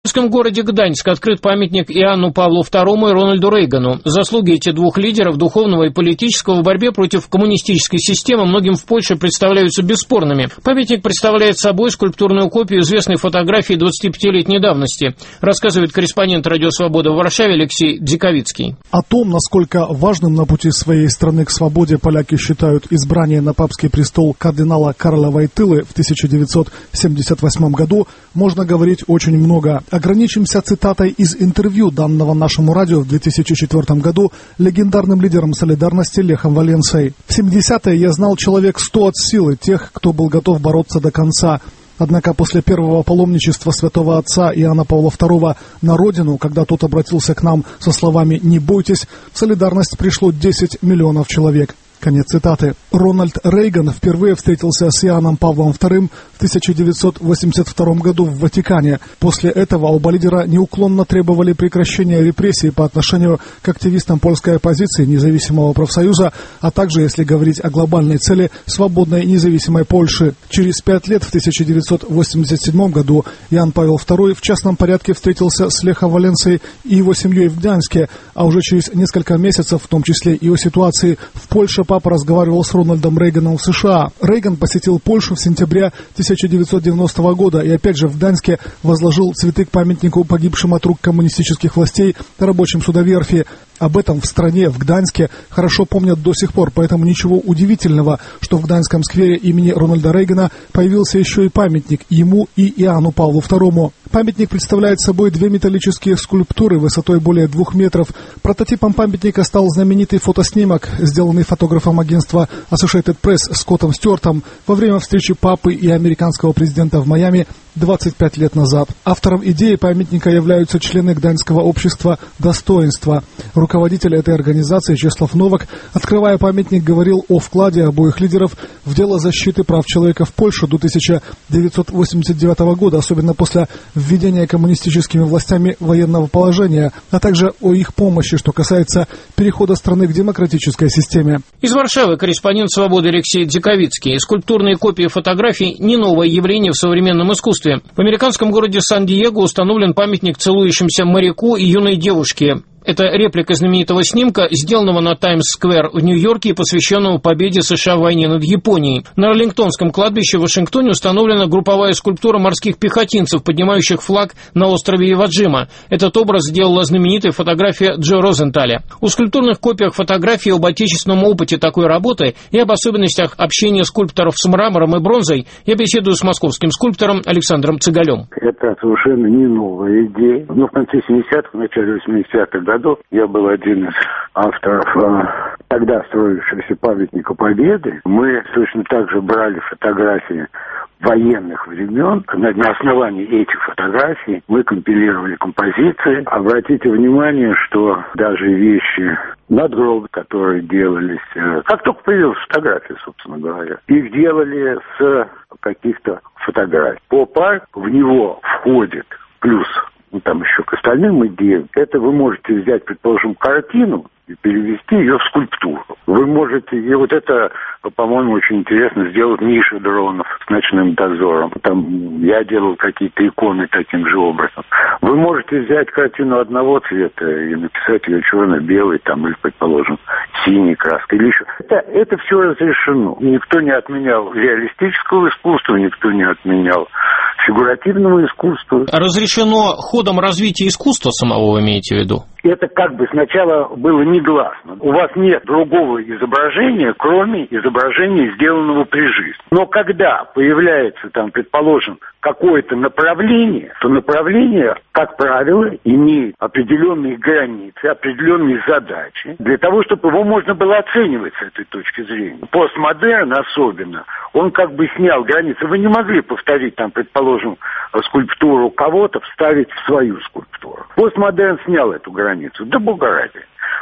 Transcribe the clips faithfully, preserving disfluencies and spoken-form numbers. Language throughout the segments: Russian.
В русском городе Гданьск открыт памятник Иоанну Павлу второму и Рональду Рейгану. Заслуги этих двух лидеров духовного и политического в борьбе против коммунистической системы многим в Польше представляются бесспорными. Памятник представляет собой скульптурную копию известной фотографии двадцатипятилетней давности, рассказывает корреспондент «Радио Свобода» в Варшаве Алексей Дзиковицкий. О том, насколько важным на пути своей страны к свободе поляки считают избрание на папский престол кардинала Карла Войтылы в тысяча девятьсот семьдесят восьмом году, можно говорить очень много. Ограничимся цитатой из интервью, данного нашему радио в две тысячи четвёртом году легендарным лидером солидарности Лехом Валенсой. В семидесятые я знал человек сто от силы, тех, кто был готов бороться до конца. Однако после первого паломничества святого отца Иоанна Павла второго на родину, когда тот обратился к нам со словами «Не бойтесь», в солидарность пришло десять миллионов человек. Конец цитаты. Рональд Рейган впервые встретился с Иоанном Павлом вторым в тысяча девятьсот восемьдесят втором году в Ватикане. После этого оба лидера неуклонно требовали прекращения репрессий по отношению к активистам польской оппозиции, независимого профсоюза, а также, если говорить о глобальной цели, свободной независимой Польши. Через пять лет, в тысяча девятьсот восемьдесят седьмом году, Иоанн Павел второй в частном порядке встретился с Лехом Валенсой и его семьей в Гданьске, а уже через несколько месяцев, в том числе и о ситуации в Польше, папа разговаривал с Рональдом Рейганом в США. Рейган посетил Польшу в сентябре тысяча девятьсот девяностого года и опять же в Гданьске возложил цветы к памятнику погибшим от рук коммунистических властей рабочим судоверфи. Об этом в стране, в Гданьске, хорошо помнят до сих пор, поэтому ничего удивительного, что в Гданьском сквере имени Рональда Рейгана появился еще и памятник ему и Иоанну Павлу второму. Памятник представляет собой две металлические скульптуры высотой более двух метров. Прототипом памятника стал знаменитый фотоснимок, сделанный фотографом агентства Associated Press Скоттом Стюартом во время встречи папы и американского президента в Майами двадцать пять лет назад. Автором идеи памятника являются члены Гданьского общества достоинства. Руководитель этой организации Чеслав Новак, открывая памятник, говорил о вкладе обоих лидеров в дело защиты прав человека в Польше до тысяча девятьсот восемьдесят девятого года, особенно после введения коммунистическими властями военного положения, а также о их помощи, что касается перехода страны к демократической системе. Из Варшавы корреспондент «Свободы» Алексей Дзиковицкий. Скульптурные копии фотографий – не новое явление в современном искусстве. В американском городе Сан-Диего установлен памятник целующимся моряку и юной девушке. Это реплика знаменитого снимка, сделанного на Таймс-сквер в Нью-Йорке и посвященного победе США в войне над Японией. На Арлингтонском кладбище в Вашингтоне установлена групповая скульптура морских пехотинцев, поднимающих флаг на острове Иваджима. Этот образ сделала знаменитая фотография Джо Розенталя. О скульптурных копиях фотографий, об отечественном опыте такой работы и об особенностях общения скульпторов с мрамором и бронзой я беседую с московским скульптором Александром Цыгалем. Это совершенно не новая идея. Но в конце семидесятых, в начале восьмидесятых годов я был один из авторов э, тогда строившегося памятника Победы. Мы точно так же брали фотографии военных времен. На, на основании этих фотографий мы компилировали композиции. Обратите внимание, что даже вещи надгробия, которые делались, э, как только появилась фотография, собственно говоря, их делали с каких-то фотографий. Поп-арт, в него входит плюс, ну, там еще к остальным идеям, это вы можете взять, предположим, картину и перевести ее в скульптуру. Вы можете, и вот это, по-моему, очень интересно, сделать Миша Дронов с «Ночным дозором». Там я делал какие-то иконы таким же образом. Вы можете взять картину одного цвета и написать ее черно-белой, там, или, предположим, синей краской, или еще. Это, это все разрешено. Никто не отменял реалистического искусства, никто не отменял фигуративного искусства. Разрешено ходом развития искусства самого, вы имеете в виду? Это как бы сначала было негласно. У вас нет другого изображения, кроме изображения, сделанного при жизни. Но когда появляется, там, предположим, какое-то направление, то направление, как правило, имеет определенные границы, определенные задачи, для того, чтобы его можно было оценивать с этой точки зрения. Постмодерн особенно, он как бы снял границы. Вы не могли повторить, там, предположим, скульптуру кого-то, вставить в свою скульптуру. Постмодерн снял эту границу. Да бога ради.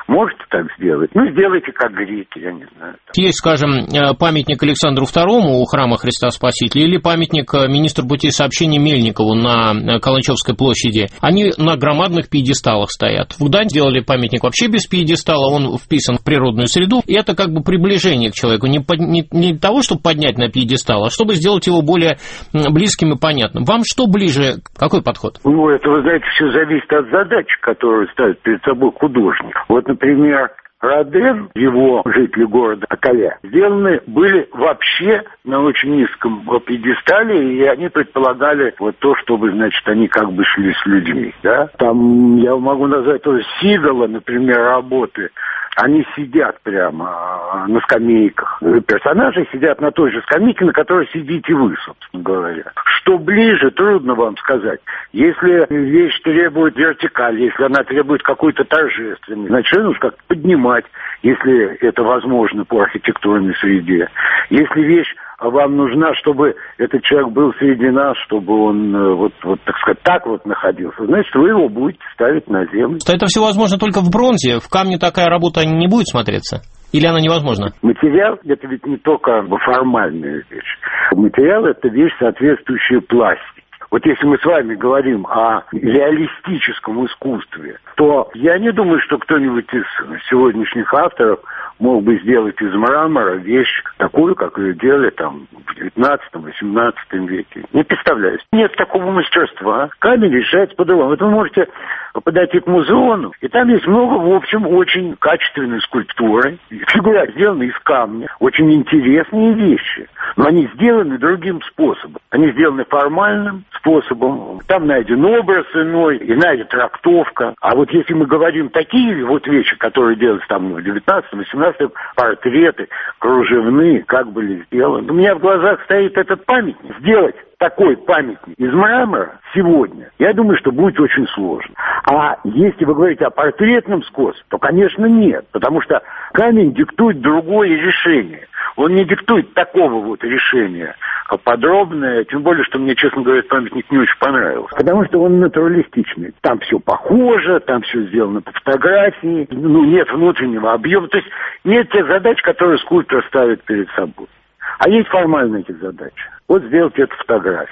можете так сделать? Ну, сделайте как греки, я не знаю. Есть, скажем, памятник Александру второму у храма Христа Спасителя или памятник министру путей сообщения Мельникову на Каланчевской площади. Они на громадных пьедесталах стоят. В Гданьске сделали памятник вообще без пьедестала, он вписан в природную среду, и это как бы приближение к человеку. Не, под, не, не того, чтобы поднять на пьедестал, а чтобы сделать его более близким и понятным. Вам что ближе? Какой подход? Ну, это, вы знаете, все зависит от задач, которые ставит перед собой художник. Вот, например, Роден, его жители города Акаля, сделаны были вообще на очень низком пьедестале, и они предполагали вот то, чтобы, значит, они как бы шли с людьми, да. Там, я могу назвать тоже Сигала, например, работы. Они сидят прямо на скамейках. Персонажи сидят на той же скамейке, на которой сидите вы, собственно говоря. Что ближе, трудно вам сказать. Если вещь требует вертикали, если она требует какой-то торжественности, значит, ее нужно как-то поднимать, если это возможно по архитектурной среде. Если вещь вам нужна, чтобы этот человек был среди нас, чтобы он, вот, вот так сказать, так вот находился, значит, вы его будете ставить на землю. Это все возможно только в бронзе? В камне такая работа не будет смотреться? Или она невозможна? Материал – это ведь не только формальная вещь. Материал – это вещь, соответствующая пластике. Вот если мы с вами говорим о реалистическом искусстве, то я не думаю, что кто-нибудь из сегодняшних авторов мог бы сделать из мрамора вещь такую, как ее делали там в девятнадцатом-восемнадцатом веке. Не представляю. Нет такого мастерства. Камень решается по-другому. Вот вы можете подойти к музеону, и там есть много, в общем, очень качественной скульптуры. Фигуры сделаны из камня. Очень интересные вещи. Но они сделаны другим способом. Они сделаны формальным способом. Там найден образ иной, и найдена трактовка. А вот если мы говорим такие вот вещи, которые делаются там в девятнадцатом-восемнадцатом, портреты, кружевные, как были сделаны. У меня в глазах стоит этот памятник. Сделать такой памятник из мрамора сегодня, я думаю, что будет очень сложно. А если вы говорите о портретном скосе, то, конечно, нет. Потому что камень диктует другое решение. Он не диктует такого вот решения подробное, тем более, что мне, честно говоря, памятник не очень понравился. Потому что он натуралистичный. Там все похоже, там все сделано по фотографии, ну, нет внутреннего объема. То есть нет тех задач, которые скульптор ставит перед собой. А есть формальные эти задачи. Вот сделать эту фотографию.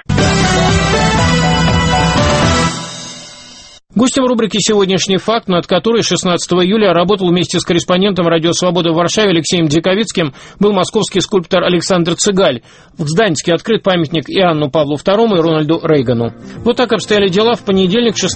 Гостем рубрики «Сегодняшний факт», над которой шестнадцатого июля работал вместе с корреспондентом «Радио Свобода» в Варшаве Алексеем Диковицким, был московский скульптор Александр Цыгаль. В Гданьске открыт памятник Иоанну Павлу второму и Рональду Рейгану. Вот так обстояли дела в понедельник, шестнадцатого